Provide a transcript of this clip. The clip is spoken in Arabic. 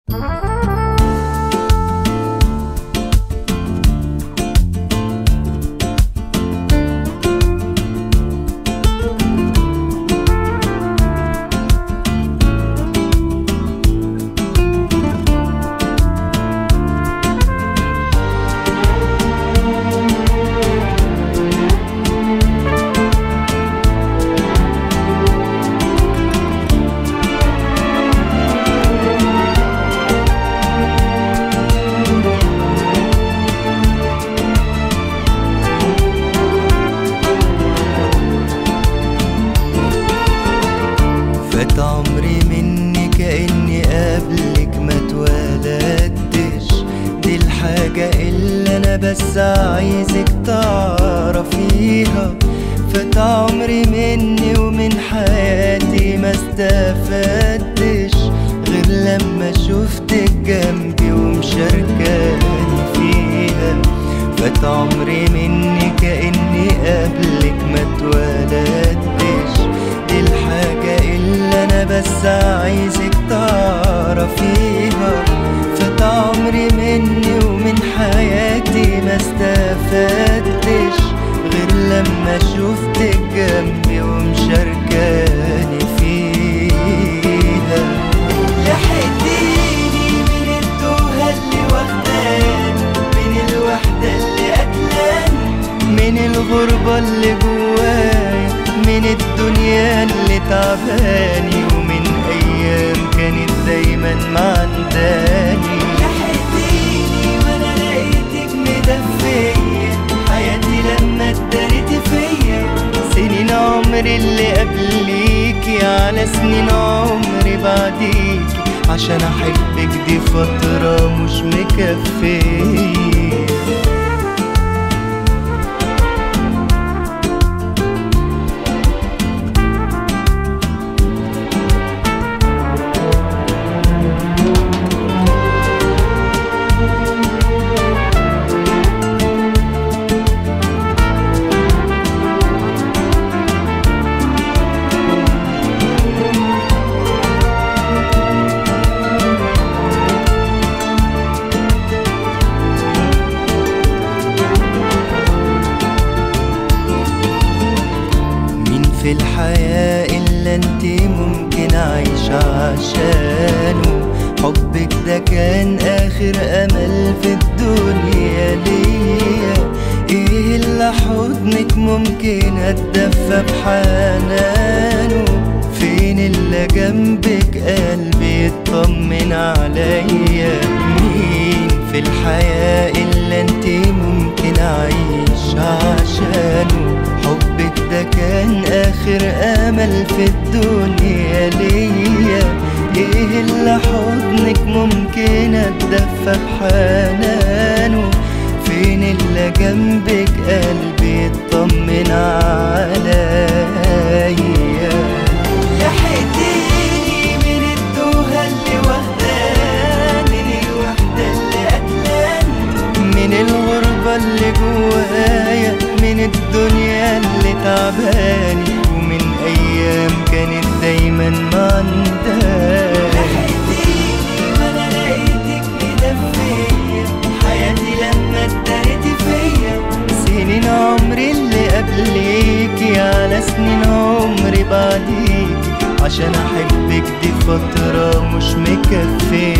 فات عمري مني كأني قبلك ما اتولدتش، دي الحاجة اللي انا بس عايزك تعرفيها. فات عمري مني ومن حياتي ما استفدتش غير لما شفتك جنبي ومشاركاني فيها. فات عمري مني كأني قبلك ما اتولدتش، دي الحاجة اللي انا بس عايزك تعرفيها. فات عمري مني ومن حياتي ما استفدتش غير لما شفتك جنبي ومشاركاني فيها. لحقتيني من التوهة اللي واخداني، من الوحدة اللي قتلاني، من الغربة اللي جوايا، من الدنيا اللي تعباني، ومن أيام كانت دايما معنداني. لحقتيني وانا لقيتك مدفية حياتي لما اتدارت فيا. سنين عمري اللي قبليكي على سنين عمري بعديكي، عشان احبك دي فترة مش مكفية. في الحياة إلا انتي ممكن أعيش عشانه. حبك ده كان آخر أمل في الدنيا ليا. إيه اللي حضنك ممكن أتدفى بحنانه. فين اللي جنبك قلبي يطمن عليا. مين في الحياة إلا انتي ممكن أعيش عشانه. حبك ده كان آخر أمل في الدنيا ليا. إيه اللي حضنك ممكن أتدفى بحنانه. فين اللي جنبك قلبي يطمن عليا. لحقتيني من التوهة اللي واخداني، من الوحدة اللي قتلاني، من الغربة اللي جوايا، من الدنيا اللي تعباني، ومن أيام كانت دايما معنداني. لحقتيني وانا لقيتك مدفية حياتي لما اتدارت فيا. سنين عمري اللي قبليكي على سنين عمري بعديكي، عشان احبك دي فترة مش مكفية.